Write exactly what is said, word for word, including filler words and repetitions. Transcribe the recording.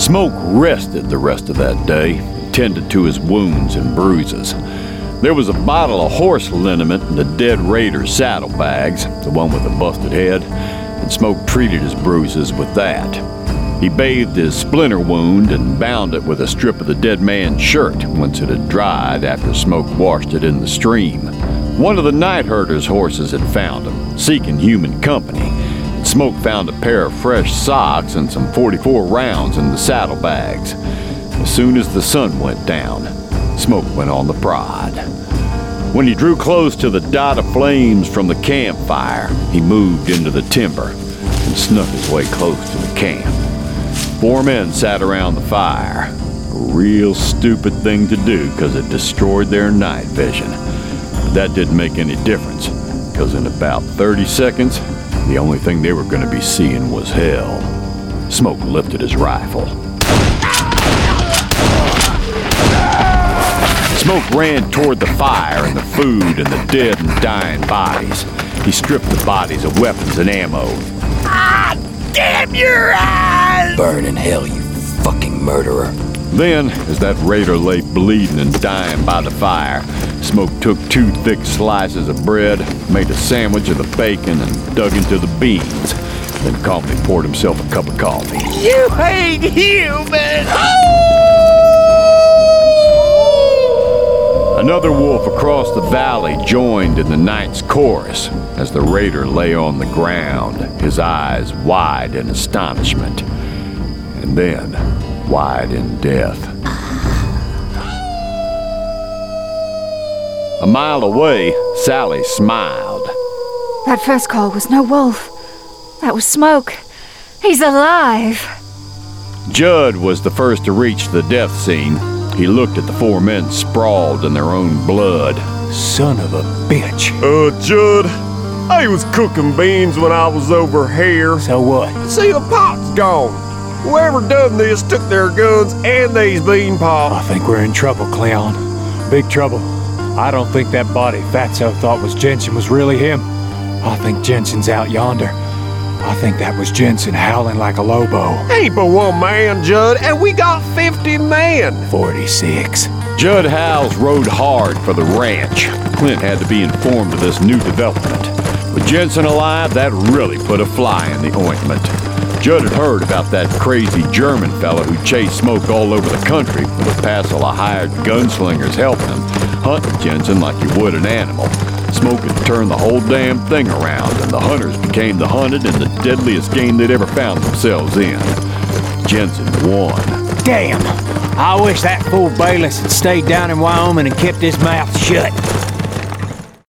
Smoke rested the rest of that day, tended to his wounds and bruises. There was a bottle of horse liniment in the dead raider's saddlebags, the one with the busted head, and Smoke treated his bruises with that. He bathed his splinter wound and bound it with a strip of the dead man's shirt once it had dried after Smoke washed it in the stream. One of the night herder's horses had found him, seeking human company. Smoke found a pair of fresh socks and some forty-four rounds in the saddlebags. As soon as the sun went down, Smoke went on the prod. When he drew close to the dot of flames from the campfire, he moved into the timber and snuck his way close to the camp. Four men sat around the fire. A real stupid thing to do because it destroyed their night vision. But that didn't make any difference, because in about thirty seconds, the only thing they were going to be seeing was hell. Smoke lifted his rifle. Smoke ran toward the fire and the food and the dead and dying bodies. He stripped the bodies of weapons and ammo. Ah, damn your eyes! Burn in hell, you fucking murderer. Then, as that raider lay bleeding and dying by the fire, Smoke took two thick slices of bread, made a sandwich of the bacon, and dug into the beans. Then calmly poured himself a cup of coffee. You ain't human! Another wolf across the valley joined in the night's chorus as the raider lay on the ground, his eyes wide in astonishment, and then wide in death. A mile away, Sally smiled. That first call was no wolf. That was Smoke. He's alive. Judd was the first to reach the death scene. He looked at the four men sprawled in their own blood. Son of a bitch. Uh, Judd, I was cooking beans when I was over here. So what? See, the pot's gone. Whoever done this took their guns and these bean pots. I think we're in trouble, Cleon. Big trouble. I don't think that body Fatso thought was Jensen was really him. I think Jensen's out yonder. I think that was Jensen howling like a lobo. Ain't but one man, Judd, and we got fifty men. forty-six. Judd Howells rode hard for the ranch. Clint had to be informed of this new development. With Jensen alive, that really put a fly in the ointment. Judd had heard about that crazy German fella who chased Smoke all over the country with a passel of hired gunslingers helping him, hunting Jensen like you would an animal. Smoke had turned the whole damn thing around, and the hunters became the hunted in the deadliest game they'd ever found themselves in. Jensen won. Damn! I wish that fool Bayless had stayed down in Wyoming and kept his mouth shut.